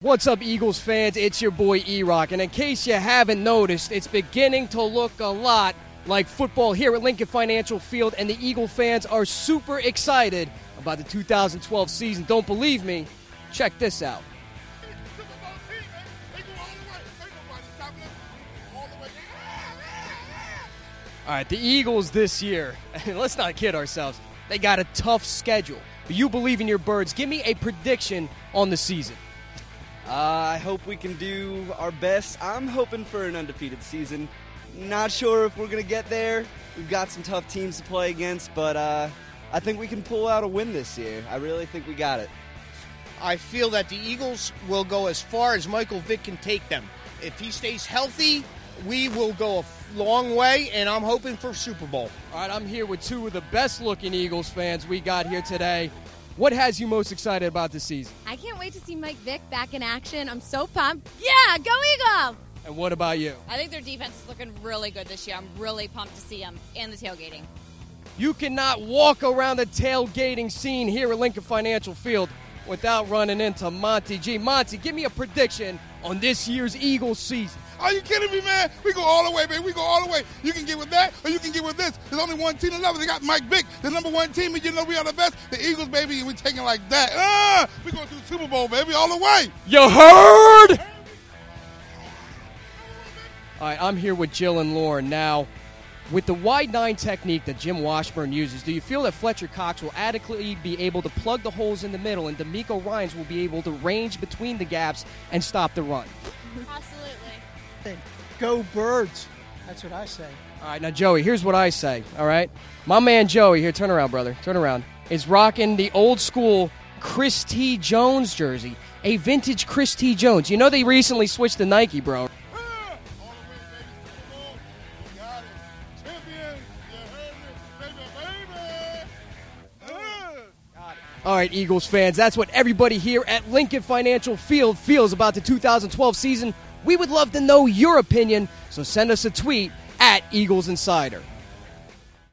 What's up, Eagles fans? It's your boy E-Rock, and in case you haven't noticed, it's beginning to look a lot like football here at Lincoln Financial Field, and the Eagle fans are super excited about the 2012 season. Don't believe me? Check this out. All right, the Eagles this year, let's not kid ourselves, they got a tough schedule. But you believe in your birds. Give me a prediction on the season. I hope we can do our best. I'm hoping for an undefeated season. Not sure if we're going to get there. We've got some tough teams to play against, but I think we can pull out a win this year. I really think we got it. I feel that the Eagles will go as far as Michael Vick can take them. If he stays healthy, we will go a long way, and I'm hoping for Super Bowl. All right, I'm here with two of the best-looking Eagles fans we got here today. What has you most excited about this season? I can't wait to see Mike Vick back in action. I'm so pumped. Yeah, go Eagles! And what about you? I think their defense is looking really good this year. I'm really pumped to see them and the tailgating. You cannot walk around the tailgating scene here at Lincoln Financial Field without running into Monty G. Monty, give me a prediction on this year's Eagles season. Are you kidding me, man? We go all the way, baby. We go all the way. You can get with that, or you can get with this. There's only one team left. They got Mike Vick, the number one team, and you know we are the best. The Eagles, baby, and we taking like that. We going to the Super Bowl, baby, all the way. You heard? All right, I'm here with Jill and Lauren. Now, with the wide nine technique that Jim Washburn uses, do you feel that Fletcher Cox will adequately be able to plug the holes in the middle and D'Amico Ryans will be able to range between the gaps and stop the run? Absolutely. Go Birds. That's what I say. All right, now, Joey, here's what I say, all right? My man Joey, here, turn around, brother, turn around, is rocking the old-school Chris T. Jones jersey, a vintage Chris T. Jones. You know they recently switched to Nike, bro. All right, Eagles fans, that's what everybody here at Lincoln Financial Field feels about the 2012 season. We would love to know your opinion, so send us a tweet at Eagles Insider.